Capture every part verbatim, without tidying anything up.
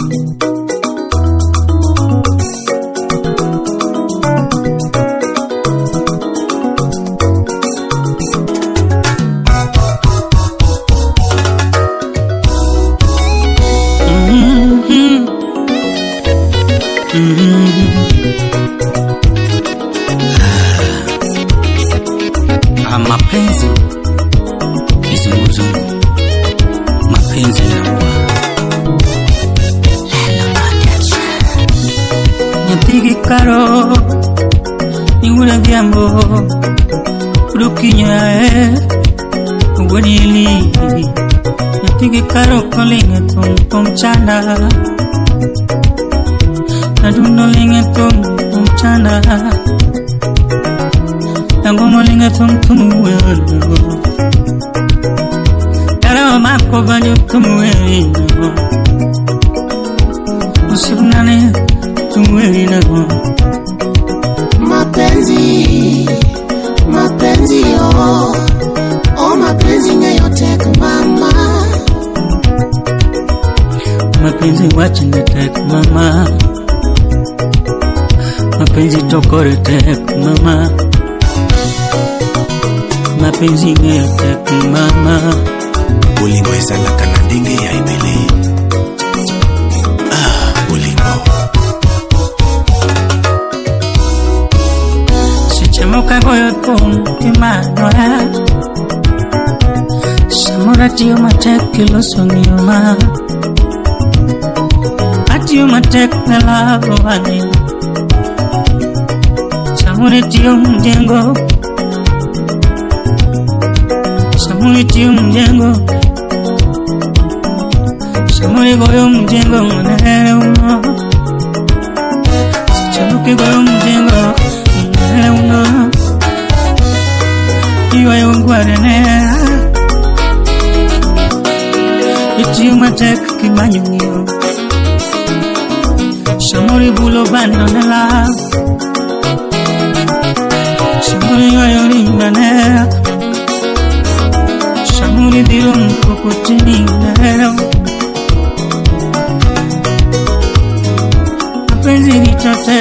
Mapenzi kizunguzungu, mapenzi yanaua. Nyapigi karo niwula vyambo urukinyae uwadili. Nyapigi karo kolinga tum tum chana naduno linga tum tum chana Tango linga tum tum welo Yara mako banyo tum welo Usibunane tum welo Mapenzi, mapenzi oh Oh mapenzi nyayote kumama Mapenzi wachine tek mama Mapenzi tokore tek mama Mapenzi nyayote mama Ulingo ezala kanandinge ya ibele Ah, ulingo Sichemoka goyo tum kimano ya Samora tiyo matek iloso ngiyoma Atiyo matek na lavo wani Samora tiyo mjengo Samuri tiyo mjengo Samuri goyo mjengo mwenere uno Sichamuki goyo mjengo mwenere uno Iwa yungwarene Itiyo matek kimanyungiyo Samuri bulo bando nela Samuri yoyo rimbanera Samuri dirum kokotini nero Mapenzi nichote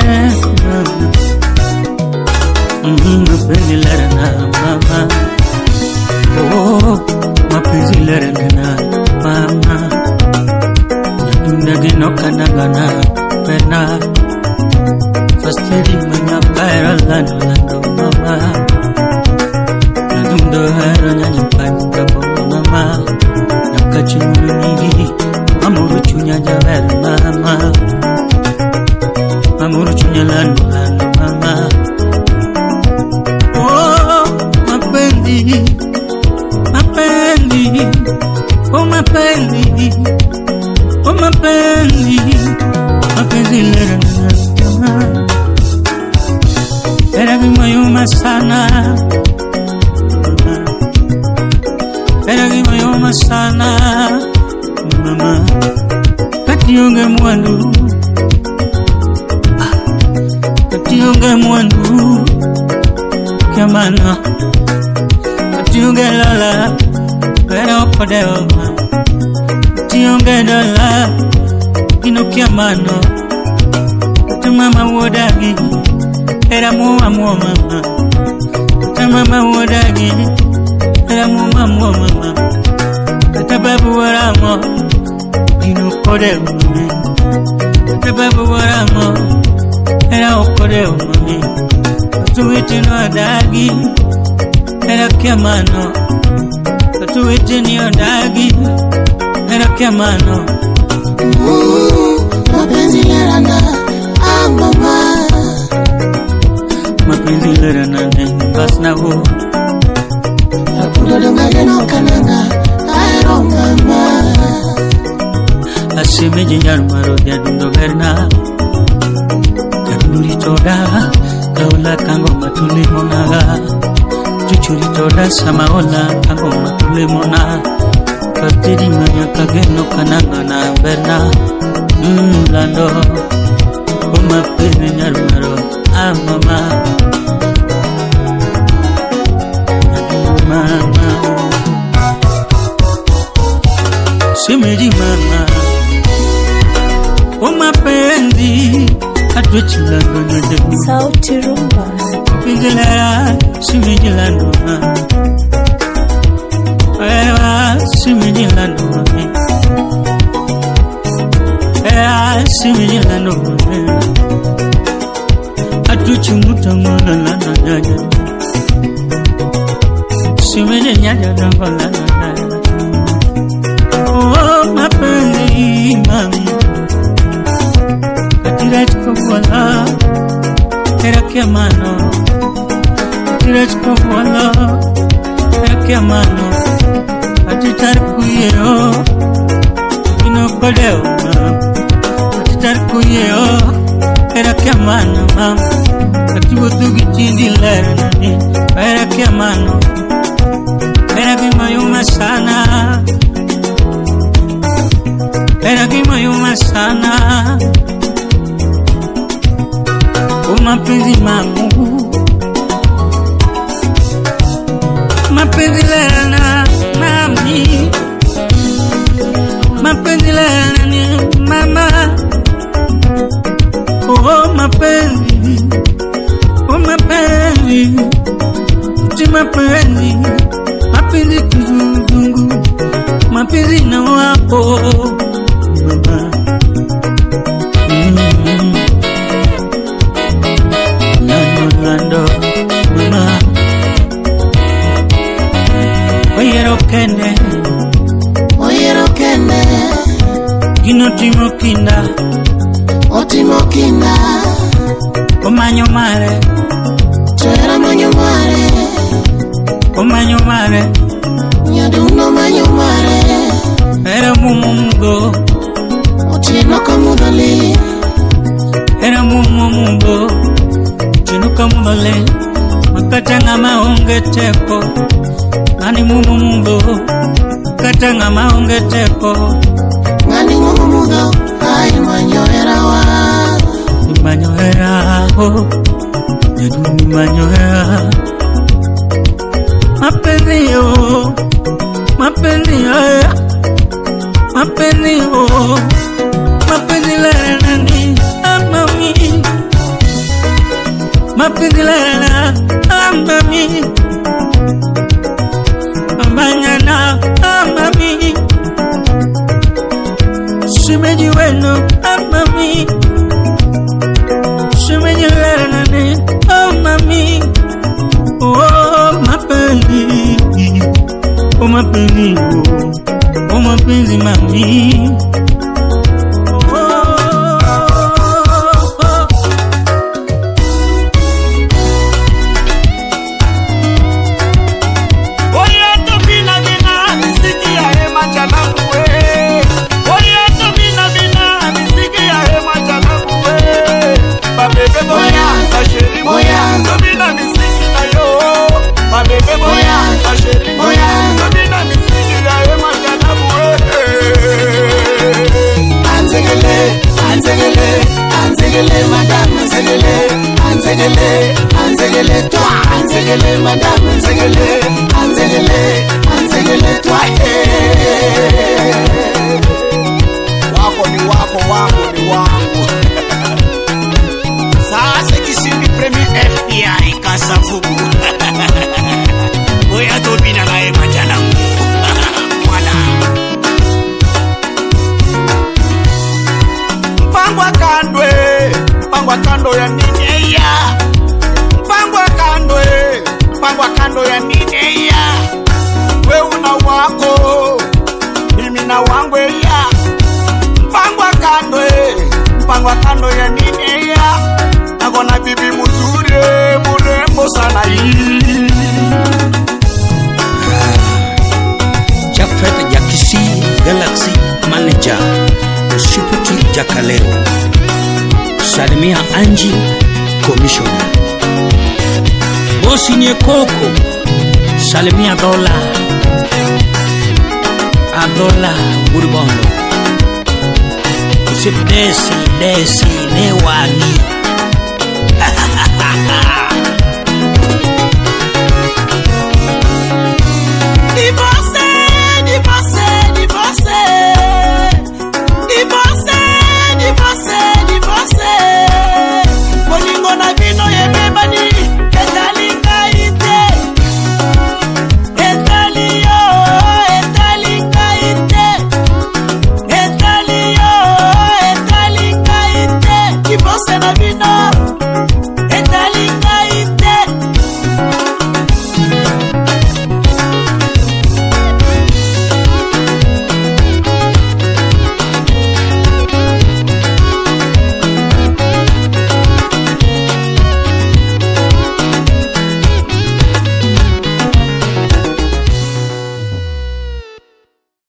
Mapenzi lerena mama Oh, mapenzi lerena mama Nyadunda gino kanagana pena Fasteri manya kaira lando lando mama Nyadunda hero nyanyipani kabo mama Nyakachimuru nigi Mamuru chunya javer mama Mamuru chunya lando lando mama Oh, mapenzi Mapenzi Oh mapenzi Oh mapenzi Mapenzi lera mama Era vimayuma sana Era vimayuma sana Mama Katiyonge mwandu Katiyonge mwandu Kiamana Katiyonge lala Era okodewa Katiyonge lala Ino kiamano Katumama wodagi Era muwa muwa mama Katumama wodagi Era muwa muwa mama Katababu waramo Ino kodewa mami Katababu waramo Era okodewa mami Katuwiti no adagi Era kiamano Katuwiti ni odagi Era kiamano Mapenzi lerana ah mama Mapenzi lerana nengas na ho Akudo donga geno kananga aero mama Asime jinjar maro dia dundo verna Kanduri toda kaula kango matule mona Chuchuri toda sama ola kango matule mona Katiri manya kageno kananga na verna Mmm lando Uma pene nyarumaro Ah mama Mama Simeji mama mapenzi atuchilando nyote Sauti Rumba Pingela simijilando Ewa simijilando Ewa simijilando Atuchimuta mwana lana nyanya Simijilando nyanya lana Oh mapenzi mami Katirachko wala Era mano Katirachko wala Era mano Atitar kuyeo Ino kodeo Atitar kuyeo Era mano mam Katibutu gichindi lera nani Era mano Era kimayuma sana Era kimayuma sana Mapenzi mamu Mapenzi lana mami Mapenzi lana ni mama Oh mapenzi Oh mapenzi Ti mapenzi Mapenzi kuzungu Mapenzi na wako mama mm-hmm. Lando, mama Oyero kende Oyero kende Gino timo kinda Otimo kinda Omanyo mare Chera manyo mare Omanyo mare Nyaduno manyo mare Era mumugo Otino kamudali Era mumugo Chinuka mubale Makatanga maonge teko Ngani mumugo Katanga maonge teko Ngani mumugo Ay manyohera wa Ni manyohera ho Nedu ni manyohera Mapenzi yo Mapenzi yo Mapenzi yo Mapenzi lera nani Amami Mapenzi lana amami Amanyana amami Shimeji weno amami Shimeji lana ni amami Oh mapenzi Oh mapenzi Oh mapenzi mami Anzegele madame anzegele anzegele anzegele toi anzegele madame anzegele anzegele anzegele toi wako ni wako wako ni wako sasa kisimi premier F B I kasafuku oya tobina nae majana mwana Pangwa kandwe Pangwa kando ya nineya Pangwa kandwe Pangwa kando ya nineya We una wako Mimi na wangu ya Pangwa kandwe Pangwa kando ya nineya Nakona bibi mzuri Murembo sana hii Jafet Jakisi Galaxy Manager Usiputi Jakaleo Salimia Anji Commissioner Bosi nye koko Salimia Dola Adola Burbondo Usip desi desi newani